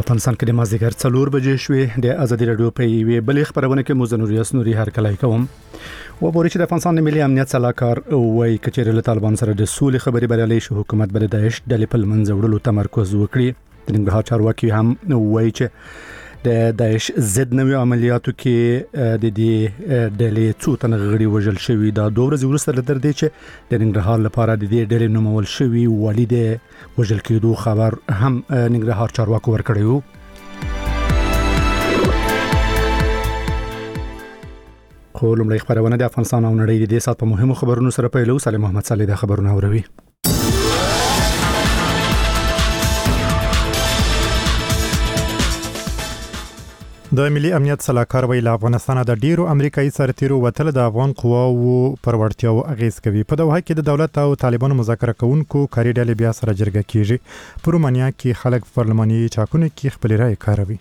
افغانستان کې د مازدیګر 4 بجې شوې د ازادي رادیو په یوې بلې خبرونه کې مزنوریاس نوري هرکلای کوم و بوري چې د افغانستان ملي امنیت صلاحکار وایي کچېر له طالبان سره د سولې خبرې بریالي شو حکومت بل داعش د لپل منځ وړلو تمرکز وکړي د ننګرهار چارواکي هم وایي چې د داعش ضد نوې عملیاتو کې د دې ډلې څو تن غړي وژل شوی دا 2 ورځې وروسته لدر دی چې د ننګرهار لپاره د دې ډلې نومول شوی والد وژل کېدو خبر هم ننګرهار چارواکو ورکړیو خو لومړی خبرونه د افغانستان او نړۍ د دې سات په مهمو خبرونو سره پیلو سلیم محمد صالح د خبرونه اوروي د ملي امنیت صلاحکار ویل افغانستان د ډیرو امریکایي سرتیرو وتل د افغان قواو پر وړتیاو اغیز کوي په دوحه کې د دولت او طالبانو مذاکره کوونکو کاری ډلې بیا سره جرګه کیږي په رومانیا کې خلک پارلماني چاکونو کې خپل رائے کاروي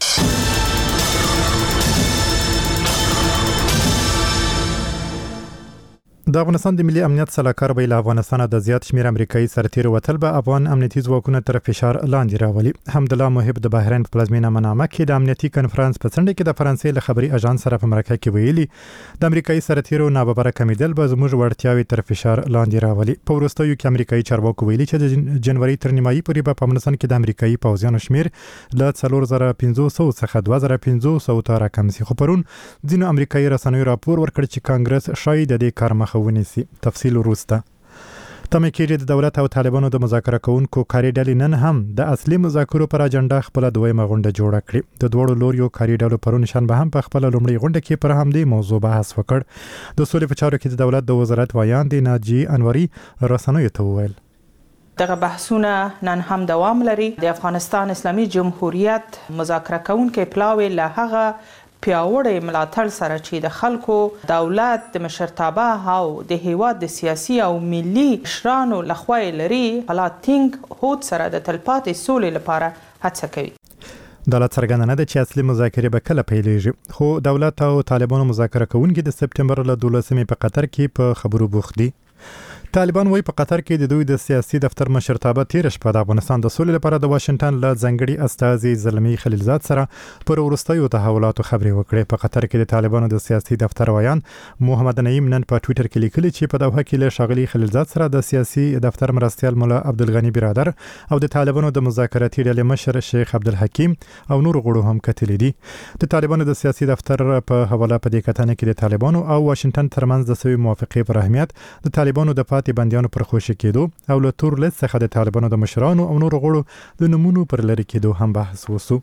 د افغانستان د ملي امنیت صلاحکار ویل افغانستان د زیات شمیر امریکایي سرتیرو وتل به افغان امنیتي ځواکونو تر فشار لاندې راولي حمدالله محب د بحرین په پلازمینه منامه کې د امنیتي کانفرنس په څنډه کې د فرانسې له خبري اژانس سره په مرکه کې ویلي د امریکایي سرتیرو ناببره کمیدل به زموږ وړتیاوي تر فشار لاندې راولي په وروستیو کې امریکایي چارواکو ویلي چې د جنوري تر نیمایي پورې په افغانستان کې د امریکایي پوځیانو شمیر له 4500 څخه 2500 ته راکم شي خو پرون ځینو امریکایي رسنیو راپور ورکړ چې کانګرس شاید د کار مخه ونیسي تفصیل وروسته تمه کېږي د دولت او طالبانو د مذاکره کوونکو کاری ډلې نن هم د اصلي مذاکرو پر اجنډا خپل دویمه غونډه جوړه کړې د دوړو لوريو کاری ډلو پرون شنبه هم په خپل لومړی غونډه کې پر همدې موضوع بحث وکړ د سولې په چارو کې د دولت د وزارت وایاند ناجی انوري رسنیو ته وویل دغه بحثونه نن هم دوام لري د افغانستان اسلامي جمهوریت مذاکره کوونکو پلاوی له هغه پیاوړی ملاتړ سره چې د خلکو دولت د مشرتابه او د هیواد د سیاسي او ملي مشرانو لخوا لري پلاتینګ هوت سره د تلپاتې سولې لپاره هڅه کوي دولت څرګنده ده چې اصلي مذاکرې به کله پیلېږي خو دولت او طالبانو مذاکره کوونکي د سپټمبر له 12مې په قطر کې په خبرو بوخت دي طالبان وایي په قطر کې د دوی د سیاسي دفتر مشرتابه تیر شپه د افغانستان د سولې لپاره د واشنگټن له ځنګړي استازي زلمی خلیلزاد سره پر وروستیو تحولاتو خبرې وکړې په قطر کې د طالبانو د سیاسي دفتر وایان محمد نعیم نن په ټوئیټر کې لیکلي چې په دوحه کې له شاغلي خلیلزاد سره د سیاسي دفتر مرستيال مولا عبدالغنی برادر او د طالبانو د مذاکراتي ډلې مشر شیخ عبدالحکیم او نور غړو هم کتلې دي د طالبانو د سیاسي دفتر په حواله په دې کتنه کې د طالبانو او واشنگټن ترمنځ د سوي موافقې پر اهمیت د طالبانو د پاتې بنديانو پر خوشي کېدو او له تور لیست څخه د طالبانو د مشرانو او نور غړو د نمونو پر لری کېدو هم بحث وسو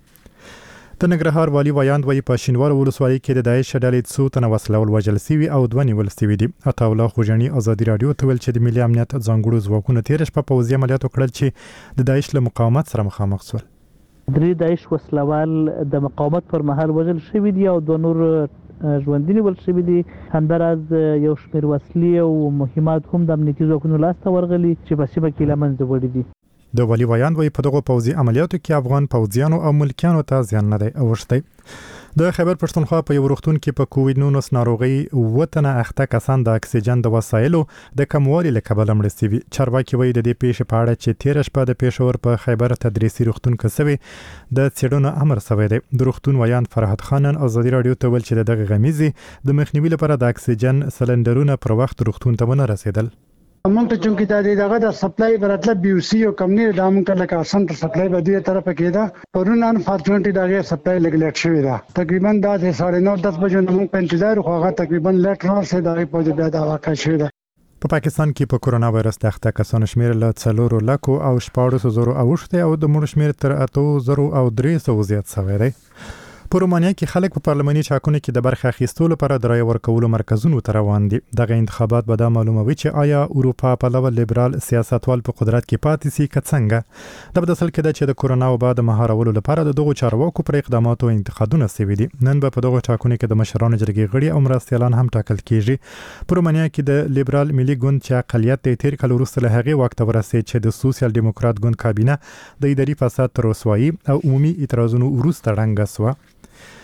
د ننګرهار والی وایاند وایي په شینوار ولسوالۍ کې د داعش ډلې څو تنه وسلول وژل شوي او 2 نیول شوي دي عطاالله خوجانی ازادي رادیو ته ویل چې د ملي امنیت ځانګړو ځواکونو تیر شپه پوځي عملیات وکړل چې د داعش له مقاومت سره مخامخ شول درې داعش وسلوال د مقاومت پر مهال وژل شوي دي او 2 نور ژوندۍ ول شوي دي همداراز یو شمېر وسلې او مهمات هم د امنیتي ځواکونو لاسته ورغلي چې په سیمه کې له منځه وړي دي د ولی وایاند وایي په دغه پوځي عملیاتو کې افغان پوځیانو او ملکیانو ته زیان نه دی اوښتی د خیبر پښتونخوا په یو روغتون کې په کووډ 19 ناروغي وطنه اخته کسان د اکسیجن د وسایلو د کموالي له کبله مړ شوي چارواکي وایي د دې پیښې په اړه چې تیر شپه د پېښور په خیبر تدریسي روغتون کې سوي د څېړنو امر شوی دی د روغتون وایاند فرحت خانن ازادي رادیو ته ویل چې دغه غمیزي د مخنیوي لپاره د اکسیجن سلندرونه پر وخت روغتون ته ونه رسیدل مونږ ته چې دغه د سپلای براتله بي او سي او کمنی د موږ لکه سنټر سپلای به دې طرفه کې دا پرون انفورچونټلی دغه سپلای لګلیټ شوی دا تقریبا د 9:30 بجو موږ په انتظار خو هغه تقریبا لیټ راځي دا په دې بیا دا واقع شوی دا په پاکستان کې په کورونا وایرس د اخته کسانو شمیر له 4 لکو او 1400 اوښته او د مړو شمیر تر 8000 او 300 زیات شوی دی په رومانیا کې خلک په پارلماني چاکونو کې د برخه اخیستلو لپاره د رای ورکولو مرکزونو ته روان دي دغه انتخابات به دا معلوموي چې آیا اروپا په لور لیبرال سیاستوال په قدرت کې پاتې سي که څنګه د بدسل کې د چې د کورونا وبا د مهارولو لپاره د دغو چارواکو پر اقداماتو انتقادونه شوي دي نن به په دغه چاکونو کې د مشرانو جرګې غړي او مرستيالان هم ټاکل کیږي په رومانیا کې د لیبرال ملي ګوند چې اقلیت د تیر کال وروسته له هغه وخت ورسېد چې د سوسیال دیموکرات ګوند کابینه د اداري فساد تر رسوایی او عمومي اعتراضونو وروسته رنګ شو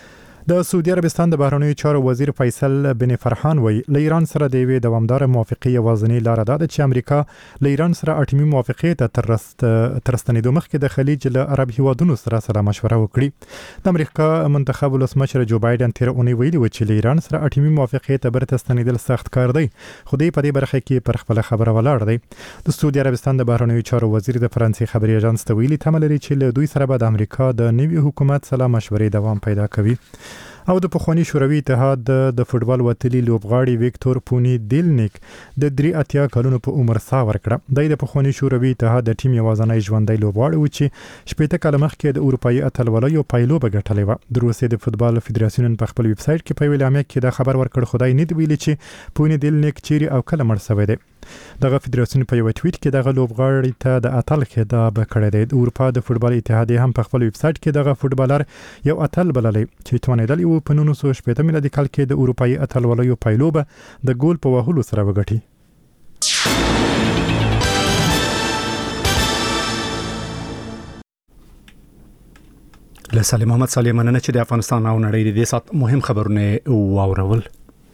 د سعودي عربستان د بهرنیو چارو وزیر فیصل بن فرحان وایي له ایران سره د یوې دوامداره موافقې یوازینۍ لاره دا ده چې امریکا له ایران سره اټومي موافقې ته تر ستنېدو مخکې د خلیج له عرب هیوادونو سره سلا مشوره وکړي. د امریکا منتخب ولسمشر جو بایدن تیر اونۍ ویلي و چې له ایران سره اټومي موافقې ته برته ستنېدل سخت کار دی، خو دی په دې برخه کې پر خپل خبره ولاړ دی. د سعودي عربستان د بهرنیو چارو وزیر د فرانسې خبري اژانس ته ویلي تمه لري چې له دوی سره به د امریکا د نوي حکومت سلا مشورې دوام پیدا کوي. او د پخوانی شوروي اتحاد د فوتبال وتلی لوبغاړي ویکتور پونی دیلنیک د 83 کلونو په عمر سا ورکړه. د پخوانی شوروي اتحاد د ټیم یوازینی ژوندۍ لوبغاړی و چې 18 کال مخکې د اروپאי اتلولیو پایلوبه ګټلې و. د روسیې د فوتبال فدراسیون په خپل ویب سټ کې په اعلامیه کې دا خبر ورکړ، خدای نه دی ویلي چې پونی دیلنیک چیرې او کله مړ شوی دی. دغه فدراسیون په یو ټویټ کې دغه لوبغاړي ته د اتل خطاب کړی دی. د اروپا د فوتبال اتحاد هم په خپل ویب سټ کې دغه فوتبالر یو اتل بللی چې توانیدلی و په 1980 میلادي کال کې د اروپאי اتلولیو پایلوبه د ګول په وهلو سره وګټي. له سالم محمد صالح مننه چې د افغانستان او نړۍ د سات مهم خبرونه واورول.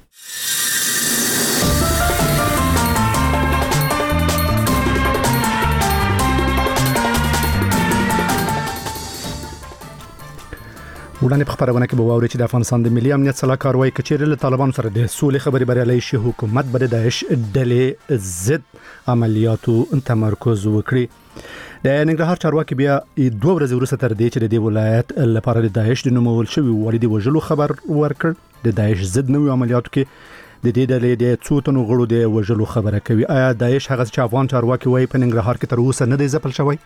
وړاندې په خبرونه کې به واوري چې د افغانستان د ملي امنیت سلاکار وایي کچېرې له طالبانو سره د سولې خبرې بریالۍ شي حکومت به د داعش ډلې ضد عملیاتو تمرکز وکړي. د ننګرهار چارواکي بیا 2 ورځې وروسته تر دې چې د دې ولایت لپاره د داعش د نومول شوی والدي وژلو خبر ورکړ. د داعش ضد نوې عملیاتو کې د دې ډلې د څو تنو غړو د وژلو خبره کوي. آیا داعش هغه چې افغان چارواکي وایي په ننګرهار کې تر اوسه نه دی ځپل شوی؟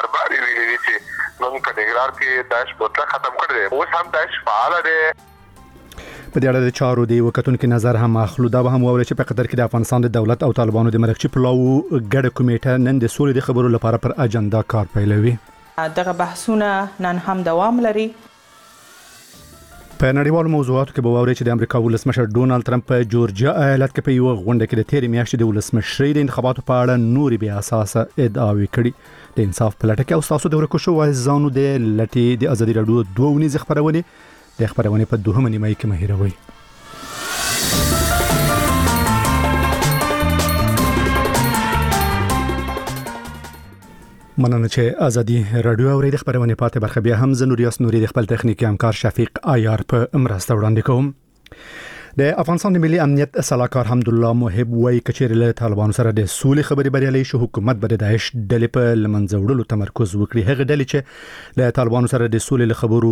کې داعش بوتله ختم کړی، اوس هم داعش فعال دی. په دې اړه د چارو دی وکتونکو نظر هم اخلو. دا به هم وویل چې په قطر کې د افغانستان د دولت او طالبانو د مرکزي پلاو ګډه کمیټه نن د سولې د خبرو لپاره پر اجنډا کار پیلوي. دغه بحثونه نن هم دوام لري. په نړیوالو موضوعاتو کې به ووري چې د امریکا ولسمشر ډونالد ترامپ په جورجیا ایالت کې په یو غونډه کې د تیر میاشتې د ولسمشرۍ د انتخاباتو په اړه نوري بیا اساسه ادعاوې کړې. د انصاف په لټه کې او تاسو د ورکو شو وایزانو د لټي د ازادي رادیو 2 ونیز خبرونه د خبرونه په 2 نیمه کې مهیروي. مننه چې ازادي رادیو اوري د خبرونه پاتې برخه بیا هم زنوریاس نوري د خپل تخنیکی همکار شفیق عیار په مرسته وړاندې کوم. د افغانستان د ملي امنیت سلاکار حمدالله محب وایي کچېرې له طالبانو سره د سولې خبرې بریالۍ شو حکومت به د داعش ډلې په لمنځه وړلو تمرکز وکړي. هغه ډلې چې له طالبانو سره د سولې له خبرو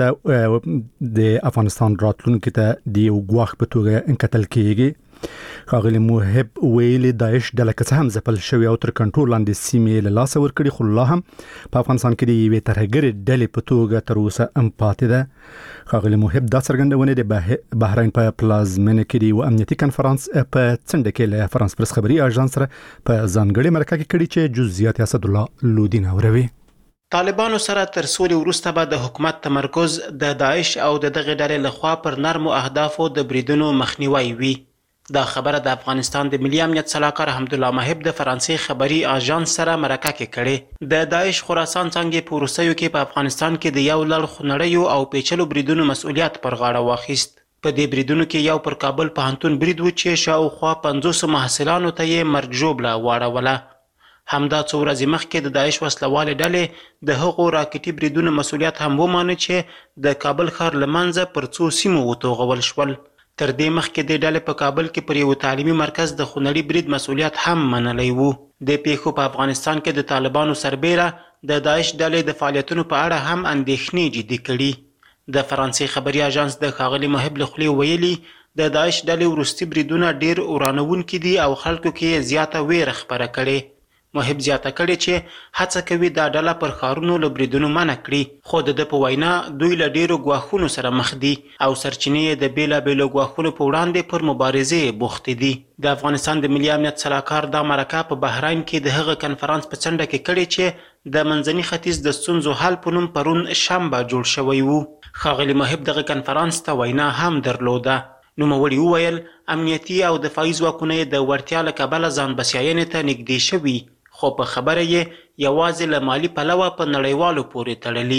وروسته د افغانستان راتلونکو ته د یو ګواښ په توګه انکتل کیږي. ښاغلي محب ویلي داعش ډله که څه هم ځپل شوې او تر کنټرول لاندې سیمې له لاسه ورکړي، خو لا هم په افغانستان کې د یوې ترهګرې ډلې په توګه تر اوسه هم پاتې ده. ښاغلي محب دا څرګندونه د بحرین په پلازمینه کې د یو امنیتي کنفرانس په څنډه کې له فرانس پرس خبري اژانس سره په ځانګړې مرکه کې کړي چې جزئیات اسد الله لودین اوروي. طالبانو سره تر سولې وروسته به د حکومت تمرکز د داعش او د دغه ډلې لخوا پر نرمو اهدافو د بریدونو مخنیوي وي. دا خبره د افغانستان د ملي امنیت سلاکار حمدالله محب د فرانسې خبري اژانس سره مرکه کې کړي. د داعش خراسان څنګه په روسیو کې په افغانستان کې د یو لړ خنړیو او پیچلو بریدونو مسؤلیت پر غاړه واخیست. په دې بریدونو کې یو پر کابل پوهنتون برید و چې شاوخوا 500 محصلانو ته یې مرګ ژوبله واړوله. همدا څو ورځې مخکې د داعش وسلوالې ډلې د هغو راکټي بریدونو مسؤلیت هم ومانه چې د کابل ښار له منځه پر څو سیمو وتوغول شول. تر دې مخکې د ډلې په کابل کې پر یو تعلیمي مرکز د خونړي برید مسؤلیت هم منلی و. د پیښو په افغانستان کې د طالبانو سربېره د داعش ډلې د فعالیتونو په اړه هم اندېښنې جدي کړي. د فرانسې خبري اژانس د ښاغلي محب له خولې ویلي د داعش ډلې وروستي بریدونه ډېر ورانوونکي دي او خلکو کې زیاته ویره خپره کړې. محب زیاته کړې چې هڅه کوي دا ډله پر ښارونو له بریدونو منع کړي، خو د ده په وینا دوی له ډېرو ګواښونو سره مخ دي او سرچینې یې د بېلابېلو ګواښونو په وړاندې پر مبارزې بوختې دي. د افغانستان د ملي امنیت سلاکار دا مرکه په بحرین کې د هغه کنفرانس په څنډه کې کړې چې د منځني ختیځ د ستونزو حل په نوم پرون شنبه جوړ شوی و. ښاغلي محب دغه کنفرانس ته وینا هم درلوده. نوموړي وویل امنیتي او دفاعي ځواکونه یې د وړتیا له کبله ځان بسیاینې ته نږدې شوي، خو په خبره یې یوازې له مالي پلوه په نړیوالو پورې تړلي.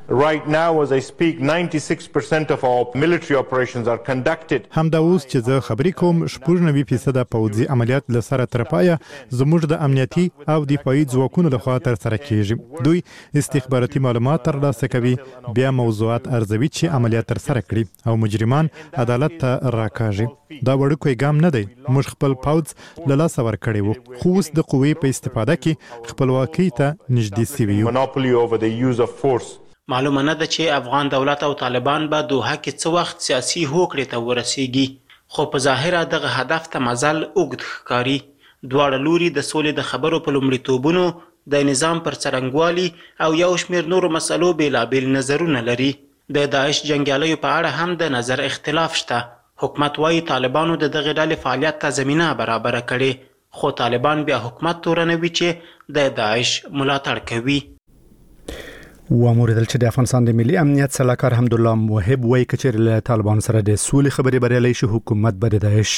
Right now, as I speak, 96% of our military operations are conducted. همدا اوس چې زه خبرې کوم 90% پوځي عملیات له سره تر پایه زموږ د امنیتي او دفاعي ځواکونو لخوا تر سره کیږي. دوی استخباراتي معلومات ترلاسه کوي، بیا موضوعات ارزوي چې عملیات تر سره کړي او مجرمان عدالت ته راکاږي. دا وړوکی ګام نه دی. موږ خپل پوځ له لاسه ورکړی وو، خو اوس د قوې په استفاده کې خپلواکۍ ته نږدې سوي یو. Monopoly over the use of force. معلومه نه ده چې افغان دولت او طالبان به دوحه کې څه وخت سیاسي هوکړې ته ورسیږي، خو په ظاهره دغه هدف ته مزل اوږد ښکاري. دواړه لوري د سولې د خبرو په لومړیتوبونو، د نظام پر څرنګوالي او یو شمېر نورو مسلو بېلابېل نظرونه لري. د داعش جنګیالیو په اړه هم د نظر اختلاف شته. حکومت وایي طالبانو د دغې ډلې فعالیت ته زمینه برابره کړې، خو طالبان بیا حکومت تورنوي چې د داعش ملاتړ کوي. واموریدل چې د افغانستان د ملي امنیت سلاکار حمدالله موحب وایي که چیرې له طالبانو سره د سولې خبرې بریالۍ شي، حکومت به د داعش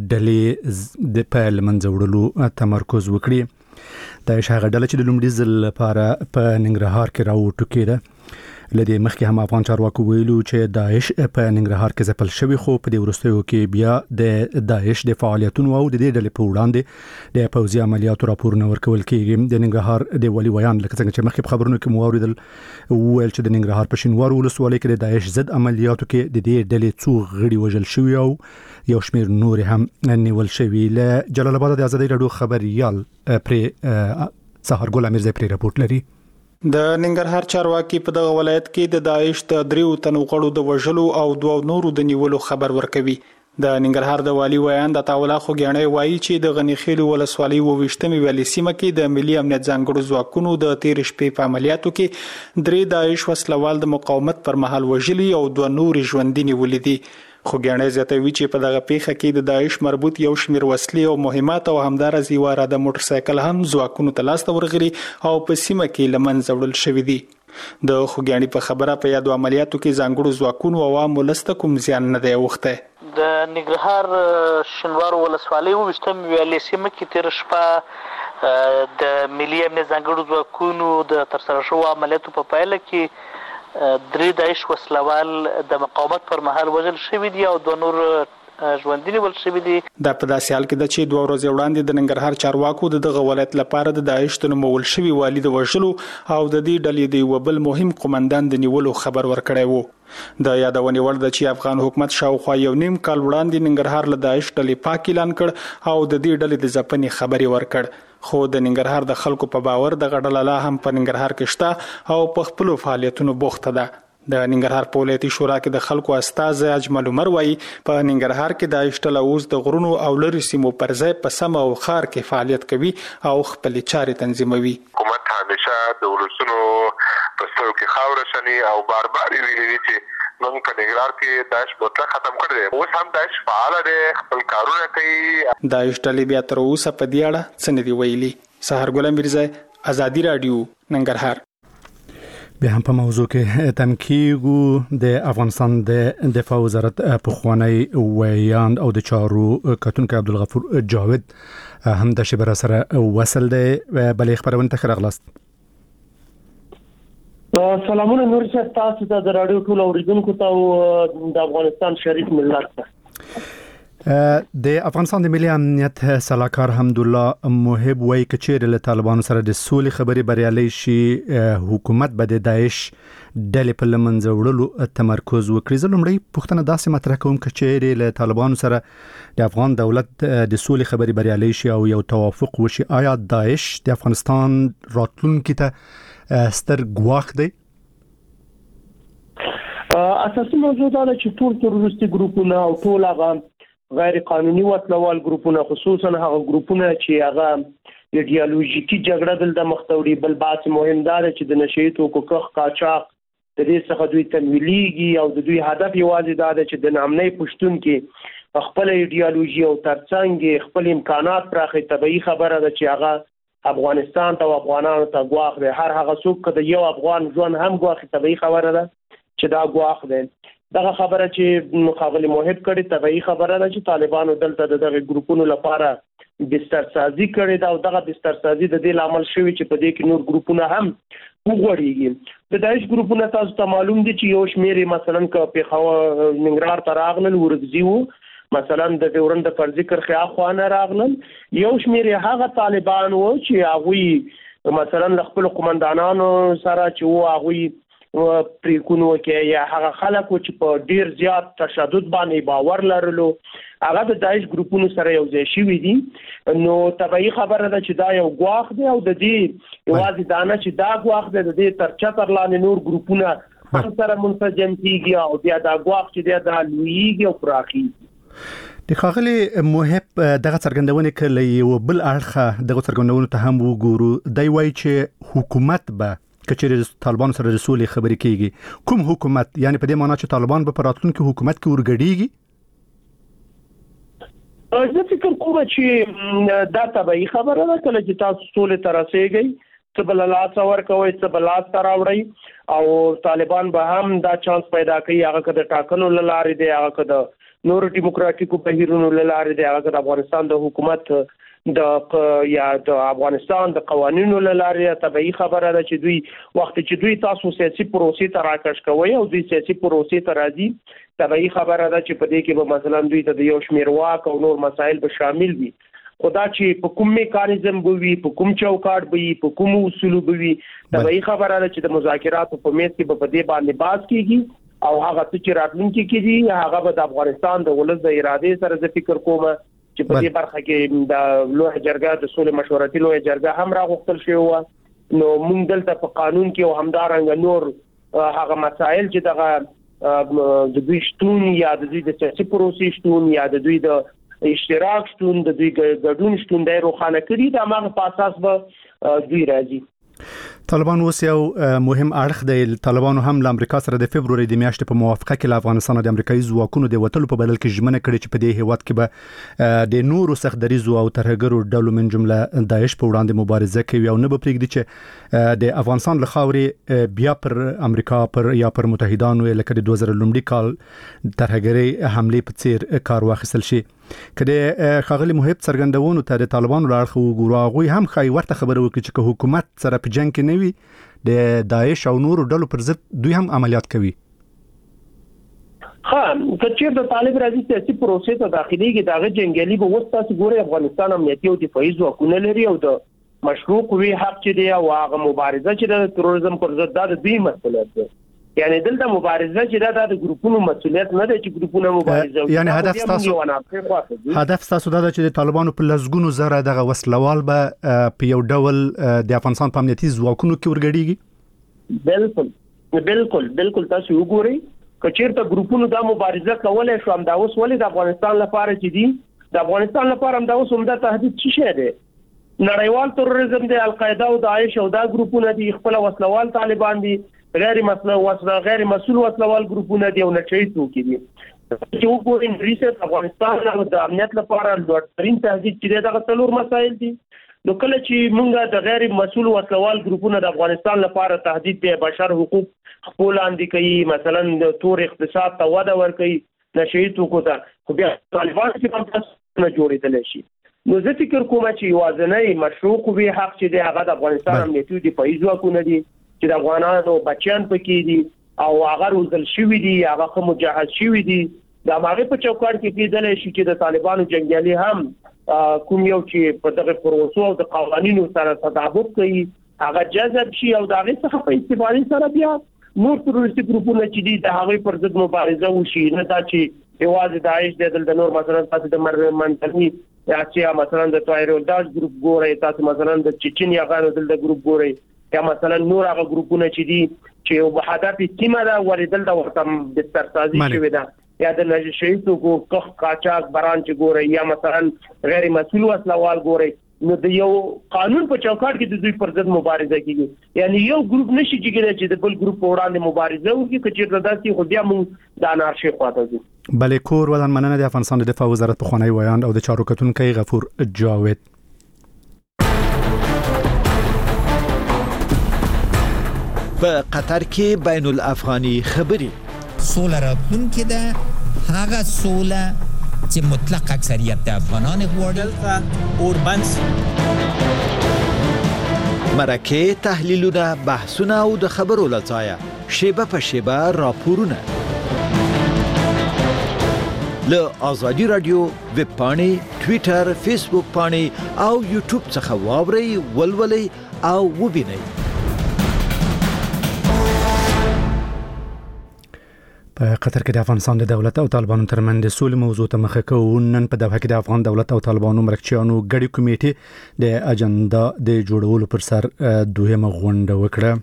ډلې د په له منځه وړلو تمرکز وکړي. داعش هغه ډله چې د لومړي ځل لپاره په ننګرهار کې راوټوکېده. له دې مخکې هم افغان چارواکو ویلو چې داعش په ننګرهار کې ځپل شوی، خو په دې وروستیو کې بیا د داعش د فعالیتونو او د دې ډلې په وړاندې د پوځي عملیاتو راپورونه ورکول کېږي. د ننګرهار د والي ویان لکه څنګه چې مخکې په خبرونو کې مو واوریدل وویل چې د ننګرهار په شینوار ولسوالۍ کې د داعش ضد عملیاتو کې د دې ډلې څو غړي وژل شوي او یو شمېر نور هم نیول شوي. له جلال آباد د ازادي راډیو خبريال پرې سحرګل امیرزی پرې راپورټ لري. د ننګرهار چارواکي په دغه ولایت کې د داعش د 3 تنو غړو د وژلو او 2 نورو د نیولو خبر ورکوي. د ننګرهار د والي ویان د تاولا خوګیاڼي وایي چې د غنیخیل ولسوالۍ وویشتمې ویلې سیمه کې د ملي امنیت ځانګړو ځواکونو د 13 شپې په عملیاتو کې 3 داعش وسلوال د مقاومت پر مهال وژلي او 2 نور ژوندۍ نیولې دي. خوګیاڼي زیاتوي چې په دغه پیښه کې د داعش مربوط یو شمېر وسلې او مهمات او همدارس یو اراده موټر سایکل هم ځواکونو ته لاس ورغلي او په سیمه کې لمنځه وړل شوی دي. د خوګیاڼي په خبره په یادو عملیاتو کې ځانګړو ځواکونو او عوامو لسته کوم زیان نه دی اوخته. د ننګرهار شینوار ولسوالۍ وشتم ویلې سیمه کې تیر شپه د ملي امنیت ځانګړو ځواکونو د ترسره شوو عملیاتو په پایله کې 3 داعش وسلوال د مقاومت پر مهال وژل شوي دي او 2 نور ژوندۍ نیول شوي دي. دا په داسې حال کې ده چې 2 ورځې وړاندې د ننګرهار چارواکو دغه ولایت لپاره د داعش د نومول شوي والي د وژلو او د دې ډلې د یو بل مهم قومندان د نیولو خبر ورکړی وو. د یادونې وړ ده چې افغان حکومت شاوخوا یو نیم کال وړاندې ننګرهار له داعش ډلې پاک اعلان کړ او د دې ډلې د ځپنې خبرې ورکړ. خو د ننګرهار د خلکو په باور د غډل لا هم په ننګرهار کې شته او په خپل فعالیتونو بوخته ده. د ننګرهار په ولایتي شورا کې د خلکو استاد اجمل عمر وایي په ننګرهار کې د اشتل اوس د غرونو او لری سیمو پر ځای په سم او خار کې فعالیت کوي او خپل چارې تنظیموي. حکومت همیشه د ولسونو په سترګو کې خاور شني او بار بار ویلي چې موږ په ننګرهار کې داعش مطلق ختم کړی دی. اوس هم داعش فعال دی، خپل کارونه کوي. داعش ډلې بیا تر اوسه په دې اړه څه نه دی ویلي. سحرګل امیرزی، ازادي راډیو، ننګرهار. به هم په موضوع کې تمکیګو د افغانستان د دفاع وزارت پخوانی ویاند او د چارو کتونکو عبدالغفور جاوید هم د شبر سره وصل دی. بلې خبرونه ته راغلاست. سلامونه نور صاحب، تاسو ته د رادیو ټول اوریدونکو ته او د افغانستان شریک ملت ته. د افغانستان د ملي امنیت سلاکار حمدالله موحب وایي که چیرې له طالبانو سره د سولې خبرې بریالۍ شي، حکومت به د داعش ډلې په له منځه وړلو تمرکز وکړي. زه لومړی پوښتنه داسې مطرح کوم که چیرې له طالبانو سره د افغان دولت د سولې خبرې بریالۍ شي او یو توافق وشي، آیا داعش د افغانستان راتلونکي ته ستر ګواښ دی؟ اساسي موضوع دا ده چې ټول تروریستي ګروپونه او ټول هغه غیر قانوني وسلوال ګروپونه، خصوصا هغه ګروپونه چې هغه ایډیالوژیکي جګړه دلته مختوري، بل باس مهم دا ده چې د نشئی توکو کښ قاچاق د دې څخه دوی تمویلېږي او د دوی هدف یوازې دا ده چې د نامنۍ پښتون کې خپل ایډیالوژي او ترڅنګ خپل امکانات پراخه. طبيعي خبره ده چې هغه افغانستان ته او افغانانو ته ګواښ دی. هر هغه څوک که د یو افغان ژوند هم ګواښي، طبيعي خبره ده چې دا ګواښ دی. دغه خبره چې مقابله موحد کړي، طبيعي خبره ده چې طالبانو دلته دغه ګروپونو لپاره بستر سازي کړي دا او دغه بستر سازي د دې لامل شوی چې په دې کې نور ګروپونه هم وغوړيږي. د داعش ګروپونه تاسو ته معلوم دي چې یو شمېر مثلا ک پیښور ننګرهار ته راغلل ورغزي وو، مثلا د ډیورند پر ذکر خیا خوانه راغلل. یو شمېر هغه طالبان وو چې هغه مثلا خپل قومندانانو سره چې وو هغه پریکونو کې یا هغه خلک چې په ډیر زیات تشدد باندې باور لرلو هغه د داعش ګروپونو سره یو ځای شوي دي. نو طبيعي خبره ده چې دا یو ګواښ دی او د دې یوازې دا نه چې دا ګواښ دی، د دې تر چتر لاندې نور ګروپونه هم سره منسجم کیږي او بیا دا ګواښ چې دی دا لویږي او پراخیږي. د ښاغلي محب دغه څرګندونه کله یو بل اړخه دغه څرګندونه ته هم وګورو. دی وایي چې حکومت به کچېرې طالبان سره رسول خبرې کیږي، کوم حکومت؟ یعنی په دې معنی چې طالبان به په راتلونکي حکومت کې ورګډيږي. زه فکر کوم چې دا طبيعي خبره ده، کله چې تاسو سولې ته رسیږئ څه بل لاس ورکوي څه بل لاس راوړي او طالبان به هم دا چانس پیدا کوي هغه کده ټاکنو لارې دی، هغه کده نور ډیموکراتیکو بهیرونو لارې دی، هغه کده افغانستان د حکومت یا د افغانستان د قوانینو لارې. طبيعي خبره ده چې دوی وخت چې دوی تاسو سیاسي پروسې ته راکش کوي او دوی سیاسي پروسې ته راځي، طبيعي خبره ده چې په دې کې به مثلا دوی ته د یو شمېر واک او نور مسایل به شامل وي. خدا چې په کوم میکانیزم بوي، په کوم چوکاټ بوي، په کوم اصول بوي، طبيعي خبره ده چې د مذاکراتو په میز کې په دې باندې باز کیږي او هغه چې راتلونکي کې دي هغه به د افغانستان د ولس د ارادې سره زه فکر کوم چې په دې برخه کې د لوی جرګه د سولې مشورتي لوی جرګه هم راغوښتل شوی و. نو موږ دلته په قانون کې او همدارنګه نور هغه مسایل چې دغه د دوی شتون یا د دوی د سیاسي پروسې شتون یا د دوی د اشتراک شتون د دوی ګډون شتون د روښانه کړي د هغه په اساس به دوی راځي. طالبان اوس یو مهم اړخ دی. طالبانو هم له امریکا سره د فبروري د میاشتې په موافقه کې له افغانستان د امریکایي ځواکونو د وټلو په بدل کې ژمنه کړې چې په دې هیواد کې به د نورو سخت دریزو او ترهګرو ډلو من جمله داعش په وړاندې مبارزه کوي او نه به پرېږدي چې د افغانستان له خاورې بیا پر امریکا پر یا پر متحدانو لکه د 2000 کال ترهګري حمله په څیر کار واخیستل شي. کله ښاغلي محب څرګندونو ته د طالبانو له اړخه وګورو، هغوی هم خای ورته خبره وکړي چې حکومت سره په جنگ کې نه وي د داعش او نورو ډلو پر ضد دوی هم عملیات کوي. کچیر د طالب راځي سیاسي پروسې ته داخليږي دغه جنگیالي به وستا ګوري افغانستان امنیتي او دفاعي ځواکونه لري او د مشروع قوی حق چې دی او هغه مبارزه چې د تروریزم پر ضد د دوی مسؤلیت دی. یعنی دلته مبارزه چې دا د ګروپونو مسؤلیت نه دی چې ګروپونه مبارزه کوي. یعنی هدف تاسو دا چې د طالبانو په لزګونو زره دغه وسلوال به په یو ډول د افغانستان په امنیتي ځواکونو کې ورګډيږي. بالکل تاسو وګورئ کچیرته ګروپونو دا مبارزه کولای شو هم دا اوس ولې د افغانستان لپاره چې دي د افغانستان لپاره هم دا اوس هم د تهدید شي دی. نړیوال تروریزم دی، القاعده او داعش او دا ګروپونه دي، خپل وسلوال طالبان دي، غیر مسؤل وسلوال ګروپونه دي او نشي توکي دي. چې وګورئ ریسرچ افغانستان د امنیت لپاره لوړترین تهدید چې دغه څلور مسایل دي. نو کله چې موږ د غیر مسؤل وسلوال ګروپونه د افغانستان لپاره تهدید دی، بشر حقوق خپل اندي کوي، مثلا د تور اقتصاد ته وده ورکوي، نشي توکو ته خو بیا طالبان چې کوم څه نه جوړېدل شي. نو زه فکر کوم چې یوازنی مشروع قوی حق چې دی هغه د افغانستان امنیتي دفاعي ځواکونه دي چې د افغانانو بچیان پکې دي او هغه روزل شوی دي، هغه مجهز شوی دي. دا هغه په چوکاټ کې کېدل شي چې د طالبانو جنگیالي هم کوم یو چې په دغه پروسو او د قوانینو سره تطابق کوي هغه جذب شي او د هغه څخه په استفادې سره بیا نور تروریستي ګروپونه چې دي د هغه پر ضد مبارزه وشي. نه دا چې یوازې داعش د نور مثلا تاسو د منځني یا چې مثلا د توایرولداش ګروپ ګورئ، تاسو مثلا د چچنیا غانو د ګروپ ګورئ، یا مثلا نور هغه ګروپونه چې دي چې یو هدف سیمه دا ورېدل دا ورته د ترسازي شوی دا یا د نشي توکو قاچاق بران چې ګورئ یا مثلا غیر مسؤل وسلوال ګورئ. نو د یو قانون په چوکاټ کې د دوی پر ضد مبارزه کیږي. یعنی یو ګروپ نشي چې د بل ګروپ په وړاندې مبارزه وکړي چې داسې خو بیا موږ د انارشي خواته ځو. بلې کور ودان مننه د افغانستان د دفاع وزارت په خوانی ویاند او د چارو کتونکي غفور جاوید. په قطر کې بین الافغاني خبري سوله راتلونکې ده، هغه سوله چې مطلق اکثریت د افغانان غواړي. مرکه، تحلیلونه، بحثونه او د خبرو لڅایه شیبه په شیبه راپورونه له آزادی رادیو ویب پاڼې، ټویټر، فیسبوک پاڼې او یوټیوب څخه واورئ، ولولئ او وبینئ. په قطر کې د افغانستان د دولت او طالبانو ترمنځ د سولې موضوع ته مخه کوو. نن په دوحه کې د افغان دولت او طالبانو مرکچیانو ګډي کمیټې د اجنډا د جوړولو پر سر دویمه غونډه وکړه.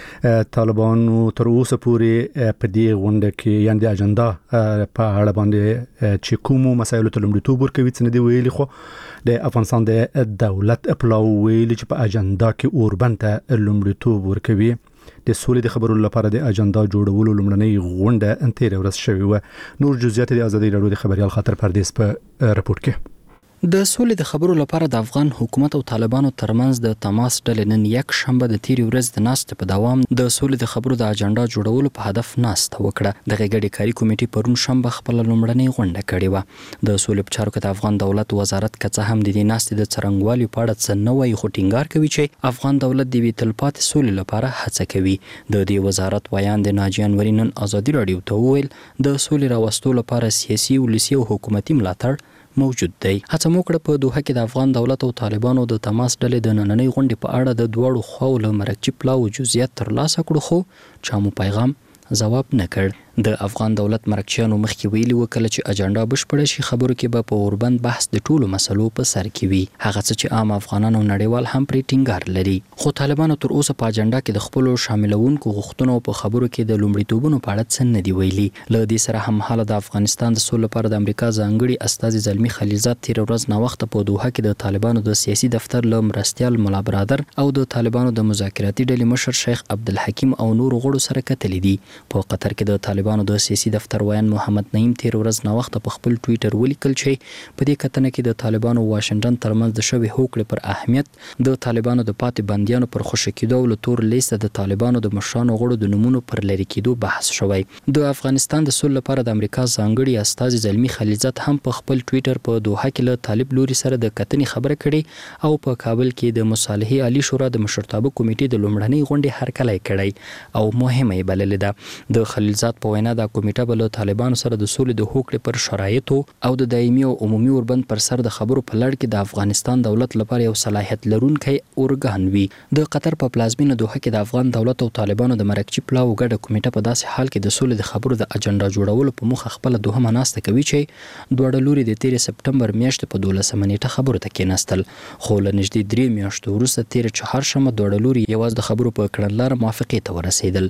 طالبانو تر اوسه پورې په دې غونډه کې یعنی د اجنډا په اړه باندې چې کومو مسایلو ته لومړیتوب ورکوي څه نه دی ویلي، خو د افغانستان د دولت پلاو ویلي چې په اجنډا کې اوربند ته لومړیتوب ورکوي. د سولې د خبرو لپاره د اجنډا جوړولو لومړنۍ غونډه تېره ورځ شوې و. نور جزئیات د آزادۍ راډیو د خبريال خاطر پردیس په رپورت کې. د سولې د خبرو لپاره د افغان حکومت او طالبانو ترمنځ د تماس ډلې نن یک شنبه د تیرې ورځ د ناستې په دوام د سولې د خبرو د اجنډا جوړولو په هدف ناسته وکړه. د غړي کاری کمیټې پرون شنبه خپل لومړنۍ غونډه کړې و. د سولې په چارو کې د افغان دولت وزارت کڅه هم د دې ناستې د څرنګوالي په اړه څه نه وایي، خو ټینګار کوي چې افغان دولت د وی تلپاتې سولې لپاره هڅه کوي. د دې وزارت ویان د ناجی انوري نن آزادی رادیو ته وویل د سولې راوستلو لپاره سیاسي، ولسي او حکومتي ملاتړ موجود دی. هڅه موکړه په دوحه کې د افغان دولت او طالبانو د تماس ډلې د نننۍ غونډې په اړه د دوړو خواو له مرکچی پلاو جزئیات ترلاسه کړو، خو چامو پیغام جواب نه کړ. د افغان دولت مرکچیانو مخکې ویلي وکړه چې اجنډا بشپړه شي خبرو کې به په اوربند بحث د ټولو مسلو په سر کې وي، هغه څه چې عام افغانان او نړیوال هم پرې ټینګار لري. خو طالبانو تر اوسه په اجنډا کې د خپل شاملونکو غوښتنو په خبرو کې د لومړیتوبونو په اړه څه نه دی ویلي. له دې سره هم حاله د افغانستان د سولې لپاره د امریکا ځانګړي استازي زلمی خلیلزاد تیر ورځ نا وخت په دوحه کې د طالبانو د سیاسي دفتر له مرستيال ملا برادر او د طالبانو د مذاکراتي ډلې مشر شیخ عبدالحکیم او نور غړو سره کتلې دي. په قطر کې د طالبانو د سیاسي دفتر ویان محمد نعیم تیر ورځ نا وخت په خپل ټویټر ولیکل چې په دې کتنه کې د طالبانو واشنگټن ترمنځ د شوی هوکړې پر اهمیت، د طالبانو د پاتې بنديانو پر خوشی کېدو او تور لیست د طالبانو د مشرانو غړو د نمونه پر لری کېدو بحث شوی. د افغانستان د سولې لپاره د امریکا ځانګړي استازي زلمی خلیلزاد هم په خپل ټویټر په دوحه کې له طالب لوري سره د کتنې خبره کړې او په کابل کې د مصالحې عالی شورا د مشرتابه کمیټې د لومړنۍ غونډې هرکلی کړی او مهمه یې بللې ده. د خلیلزاد په وینا د کمیټه بل طالبانو سره د سولې د هوکړې پر شرایطو او د دایمي او عمومي اوربند پر سر د خبرو په لړ کې د افغانستان دولت لپاره یو صلاحیت لرونکی اورګان وي. د قطر په پلازمینه دوحه کې د افغان دولت او طالبانو د مرکچی پلاو ګډه کمیټه په داسې حال کې د سولې د خبرو د اجنډا جوړولو په موخه خپل دوهمه ناسته کوي چې دوه لوري د 13 سپټمبر میاشتې په 12 نیټه خبرو ته کېناستل، خو له نږدې 3 میاشتو وروسته تیر چهارشنبه دوه لوري یوازې د خبرو په کړنلاره موافقې ته ورسېدل.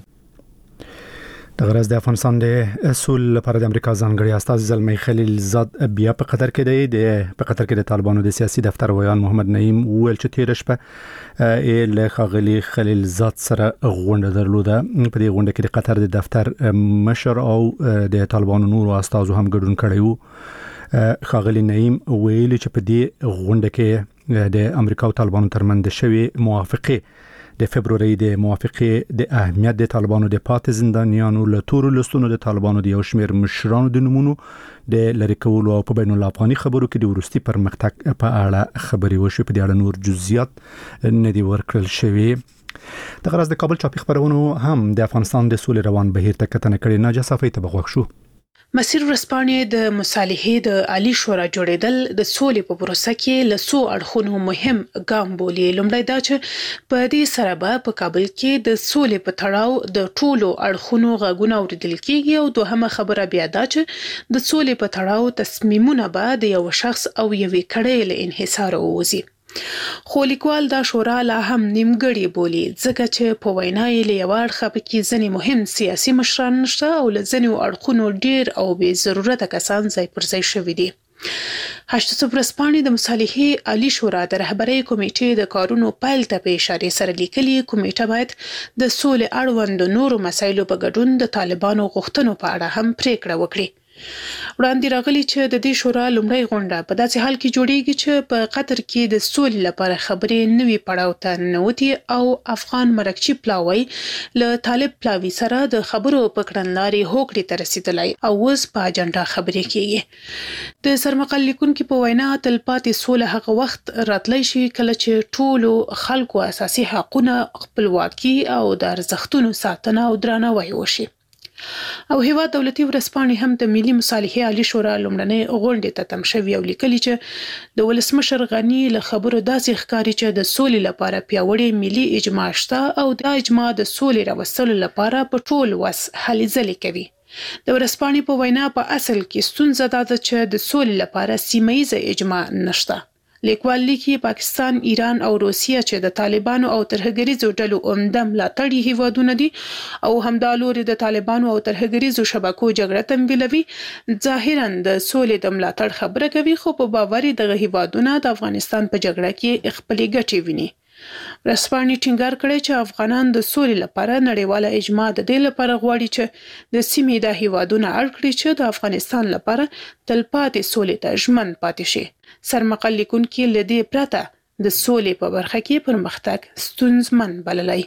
د غرض د افغانستان د سولې لپاره د امریکا ځانګړي استازي زلمی خلیلزاد بیا په قطر کې د طالبانو د سیاسي دفتر ویان محمد نعیم ویل چې تیر شپه له خاغلی خلیلزاد سره غونډه درلوده. په دې غونډه کې د قطر د دفتر مشر او د طالبانو نورو استازو هم ګډون کړی وو. خاغلی نعیم ویل چې په دې غونډه کې د امریکا او طالبانو ترمنځ شوی موافقه د فبرवरी د موافقه د اهمیت د طالبانو د پاتې زندانیانو له تورو لستونو د طالبانو د یو شمېر مشرانو د نمونه د لری کولو او په بین الافغاني خبرو کې د ورستي پرمختګ په اړه خبري وشو. په دې اړه نور جزئیات نه دی ورکړل شوی. د غرض د کابل چاپی خبرونو هم د افغانستان د سولې روان بهیر ته کتنه کړې. ناجا صافی ته بغوښ شو. مسیر ورځپاڼې د مصالحې د عالی شورا جوړېدل د سولې په پروسه کې له څو اړخونو مهم ګام بولي. لومړی دا چې په دې سره به په کابل کې د سولې په تړاو د ټولو اړخونو غږونه اوریدل کیږي او دوهمه خبره بیا دا چې د سولې په تړاو تصمیمونه به د یو شخص او یوې کړۍ له انحصار ووځي. خو لیکوال دا شورا لا هم نیمګړې بولي ځکه چې په وینا یې له یو اړخه پکې ځینې مهم سیاسي مشران نشته او له ځینې اړخونو ډیر او بې ضرورته کسان ځای پر ځای شوي دي. هشت ورځپاڼې د مصالحې عالی شورا د رهبرۍ کمیټې د کارونو پیل ته په اشاره سره لیکلي کمیټه باید د سولې اړوند نورو مسایلو په ګډون د طالبانو غوښتنو په اړه هم پریکړه وکړي. وړاندې راغلي چې د دې شورا لومړی غونډه په داسې حال کې جوړیږي چې په قطر کې د سولې لپاره خبرې نوي پړاو ته ننوتي او افغان مرکچی پلاوی له طالب پلاوی سره د خبرو په کړنلارې هوکړې ته رسیدلی او اوس په اجنډا خبرې کیږي. د سرمقال لیکونکو په وینا تلپاتې سوله هغه وخت راتلی شي کله چې ټولو خلکو اساسي حقوقونه، خپلواکي او د ارزښتونو ساتنه او درناوی وشي. او هیواد دولتي ورځپاڼې هم د ملي مصالحې عالی شورا لومړنۍ غونډې ته تم شوي او لیکلي چې د ولسمشر غني له خبرو داسې ښکاري چې د سولې لپاره پیاوړې ملي اجماع شته او دا اجماع د سولې راوستلو لپاره په ټول وس هلې ځلې کوي. د ورځپاڼې په وینا په اصل کې ستونزه دا ده چې د سولې لپاره سیمه ییزه اجماع نشته. لیکوال لیکي پاکستان، ایران او روسیه چې د طالبانو او ترهګریزو ډلو عمده ملاتړي هیوادونه دي او همدا لوري د طالبانو او ترهګریزو شبکو جګړه تمویلوي، ظاهرا د سولې د ملاتړ خبره کوي، خو په باور دغه هیوادونه د افغانستان په جګړه کې خپلې ګټې ویني. ورځپاڼې ټینګار کړی چې افغانان د سولې لپاره نړیواله اجماع د دې لپاره غواړي چې د سیمې د هیوادونو اړ کړي چې د افغانستان لپاره تلپاتې سولې ته ژمن پاتې شي. سرمقال لیکونکي له دې پرته د سولې په برخه کې پرمختګ ستونزمن بللی.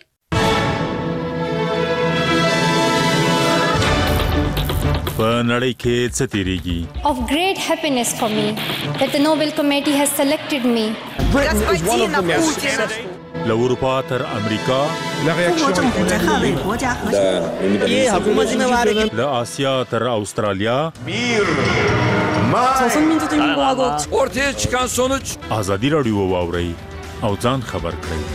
په نړۍ کې څه تیریږي؟ Of great happiness for me that the Nobel Committee has selected me. Britain is one of the most له اروپا تر امریکا له آسیا تر استرالیا ortaya çıkan sonuç آزادی رادیو واوري او ځان خبر کړئ.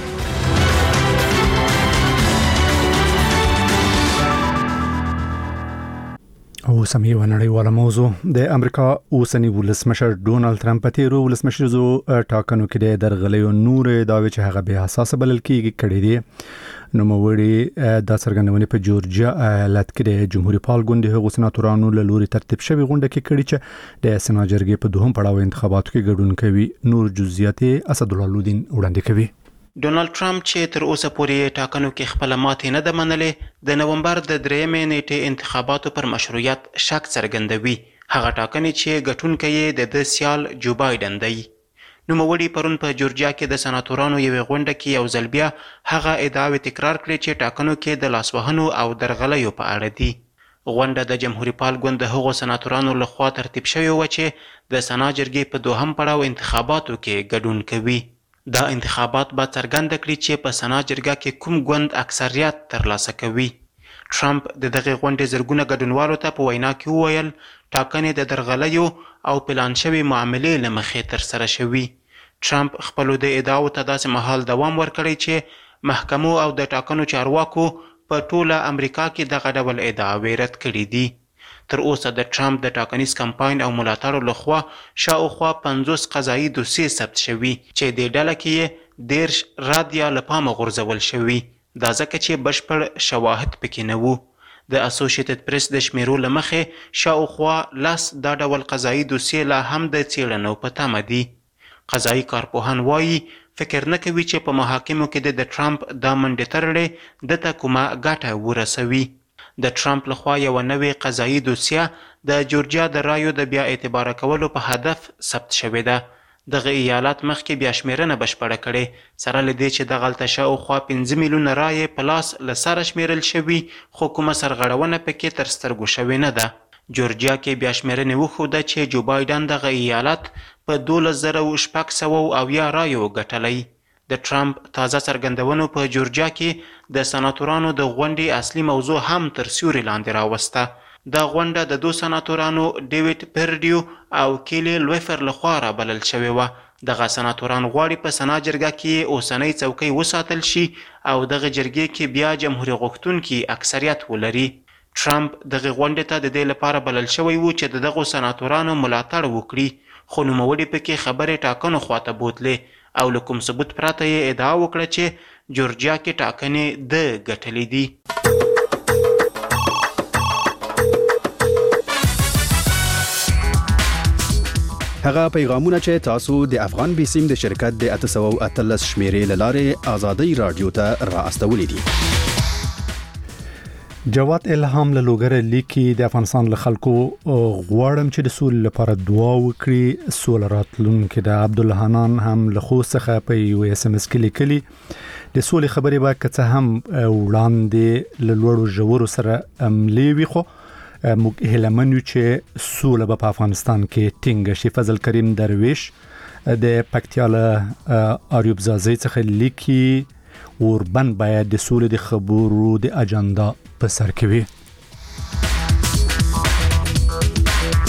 او سمي ونړیواله موضوع د امریکا اوسنی ولسمشر ډونالد ترامپ په تیرو ولسمشرزو ټاکنو کې د درغلیو نور داوی چې هغه به حساس بلل کېږي کړي دي. نو موړي د څرګندونې په جورجیا ایالت کې د جمهوریت پال ګوند هغو سناتورانو له لوري ترتیب شوی غونډه کې کړي چې د سنا جرګې په دوهم پړاو انتخاباتو کې ګډون کوي. نور جزئیات اسد الله لودین وړاندې کوي. ډونالد ټرمپ چې تر اوسه پورې ټاکنو کې خپل ماتې نه ده منلې، د نومبر د 3 نیټې انتخاباتو پر مشروعیت شک څرګندوي. هغه ټاکنې چې ګټونکی یې د سیال جو بایدن دی. نوموړي پرون په جورجیا کې د سناتورانو یوې غونډه کې یو ځل بیا هغه ادعاوې تکرار کړې چې ټاکنو کې د لاسوهنو او درغلیو په اړه دي. غونډه د جمهوریت پال ګوند د هغو سناتورانو لخوا ترتیب شوې وه چې د سنا جرګې په دوهم پړاو انتخاباتو کې ګډون کوي. دا انتخابات به څرګنده کړي چې په سنا جرګه کې کوم ګوند اکثریت ترلاسه کوي. ټرمپ د دغه غونډې زرګونه ګډونوالو ته په وینا کې وویل ټاکنې د درغلیو او پلان شوي معاملې له مخې ترسره شوي. ټرمپ خپلو د ادعاو ته داسې مهال دوام ورکړی چې محکمو او د ټاکنو چارواکو په ټوله امریکا کې دغه ډول ادعاوې رد کړي دي. تر اوسه د ټرمپ د ټاکنیز کمپاین او ملاتړو لخوا شاوخوا 50 قضایي دوسیې ثبت شوي چې د ډله کې 10 رد یا له پامه غورځول شوي. دا ځکه چې بشپړ شواهد پکې نه وو. د اسوسییټډ پریس د شمیرو له مخې شاوخوا 10 دا ډول قضایي دوسیې لا هم د څېړنو په تمه دي. قضایي کارپوهان وایي فکر نه کوي چې په محاکمو کې د ټرمپ دا منډې تړلې دته کومه ګټه ورسوي. د ټرمپ لخوا یو نوې قضایي دوسیه د جورجیا د رایو د بیا اعتبار کولو په هدف ثبت شوې ده. دغه ایالت مخکې بیا شمیرنه بشپړه کړې سره له دې چې دغلته شاوخوا 5 میلیونه رایې په لاس له سره شمیرل شوي، خو کومه سرغړونه پکې تر سترګو شوې نه ده. جورجیا کې بیا شمیرنې وښوده چې جو بایدن دغه ایالت په 12,600 رایو ګټلی. د ټرمپ تازه څرګندونو په جورجیا کې د سناتورانو د غونډې اصلي موضوع هم تر سیوري لاندې راوسته. دا غونډه د 2 سناتورانو ډیویډ پرډیو او کیلی لویفر لخوا رابلل شوې وه. دغه سناتوران غواړي په سنا جرګه کې اوسنۍ څوکۍ وساتل شي او دغه جرګې کې بیا جمهوریت غوښتونکي اکثریت ولري. ټرمپ دغه غونډې ته د دې لپاره بلل شوی و چې د دغو سناتورانو ملاتړ وکړي، خو نوموړي پکې خبرې ټاکنو خواته بوتلې او له کوم ثبوت پرته یې ادعا وکړه چې جورجیا کې ټاکنې د ګټلې دي. هغه پیغامونه چې تاسو د افغان بیسیم د شرکت د 813 شمیرې لاره آزادۍ رادیو ته را استولې دي. جواد الهام له لوګر لیکي د افغانستان له خلکو غواړم چې د سول لپاره دعا وکړي. سول راتلونکي د عبد الله حنان هم له خو څخه په یو اس ام اس کې لیکلي د سول خبرې با کڅه هم وړاندې له لوړو جوړو سره عملي وي خو موږ هلمنو چې سول په افغانستان کې ټینګ شي. فضل کریم درویش د پکتیاله اریوب زازي څخه لیکي اوربن باید د سولې د خبرو د اجنډا په سر کې وي.